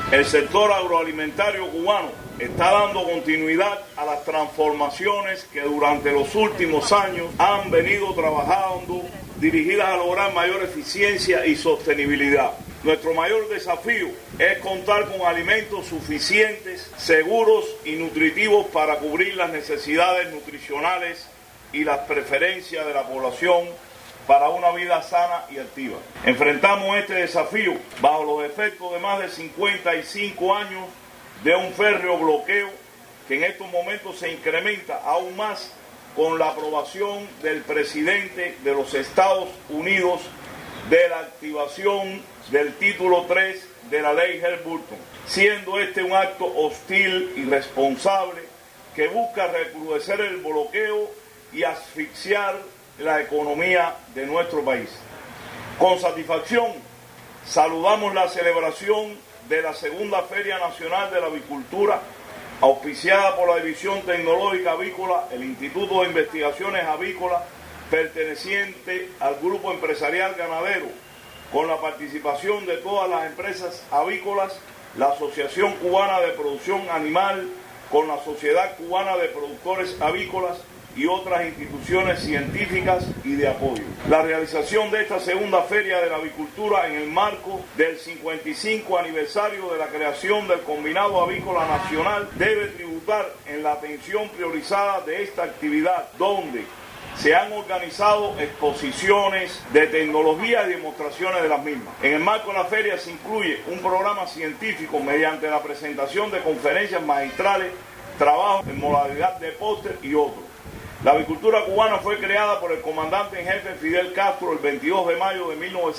El sector agroalimentario cubano está dando continuidad a las transformaciones que durante los últimos años han venido trabajando, dirigidas a lograr mayor eficiencia y sostenibilidad. Nuestro mayor desafío es contar con alimentos suficientes, seguros y nutritivos para cubrir las necesidades nutricionales y las preferencias de la población para una vida sana y activa. Enfrentamos este desafío bajo los efectos de más de 55 años de un férreo bloqueo que en estos momentos se incrementa aún más con la aprobación del presidente de los Estados Unidos de la activación del título 3 de la ley Helms-Burton, siendo este un acto hostil y irresponsable que busca recrudecer el bloqueo y asfixiar la economía de nuestro país. Con satisfacción saludamos la celebración de la segunda Feria Nacional de la Avicultura, auspiciada por la División Tecnológica Avícola, el Instituto de Investigaciones Avícolas, perteneciente al Grupo Empresarial Ganadero, con la participación de todas las empresas avícolas, la Asociación Cubana de Producción Animal, con la Sociedad Cubana de Productores Avícolas y otras instituciones científicas y de apoyo. La realización de esta segunda Feria de la Avicultura en el marco del 55 aniversario de la creación del Combinado Avícola Nacional debe tributar en la atención priorizada de esta actividad, donde se han organizado exposiciones de tecnología y demostraciones de las mismas. En el marco de la feria se incluye un programa científico mediante la presentación de conferencias magistrales, trabajos en modalidad de póster y otros. La avicultura cubana fue creada por el comandante en jefe Fidel Castro el 22 de mayo de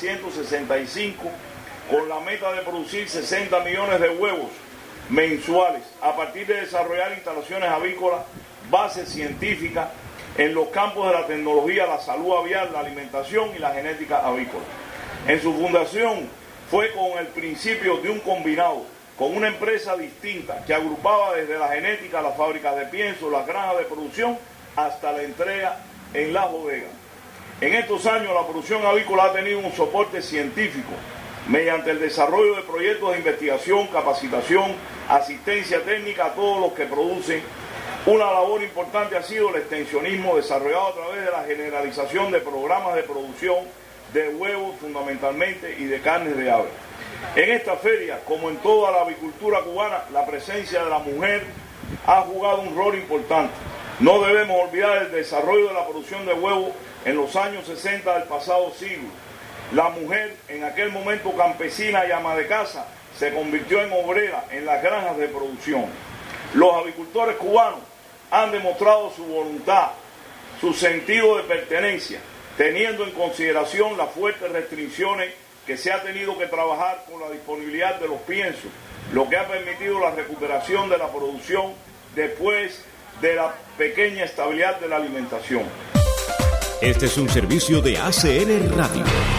1965 con la meta de producir 60 millones de huevos mensuales a partir de desarrollar instalaciones avícolas, bases científicas en los campos de la tecnología, la salud aviar, la alimentación y la genética avícola. En su fundación fue con el principio de un combinado, con una empresa distinta que agrupaba desde la genética, las fábricas de pienso, las granjas de producción, hasta la entrega en las bodegas. En estos años la producción avícola ha tenido un soporte científico mediante el desarrollo de proyectos de investigación, capacitación, asistencia técnica a todos los que producen. Una labor importante ha sido el extensionismo desarrollado a través de la generalización de programas de producción de huevos fundamentalmente y de carnes de ave. En esta feria, como en toda la avicultura cubana, la presencia de la mujer ha jugado un rol importante. No debemos olvidar el desarrollo de la producción de huevos en los años 60 del pasado siglo. La mujer, en aquel momento campesina y ama de casa, se convirtió en obrera en las granjas de producción. Los avicultores cubanos han demostrado su voluntad, su sentido de pertenencia, teniendo en consideración las fuertes restricciones que se ha tenido que trabajar con la disponibilidad de los piensos, lo que ha permitido la recuperación de la producción después de la pequeña estabilidad de la alimentación. Este es un servicio de ACN Radio.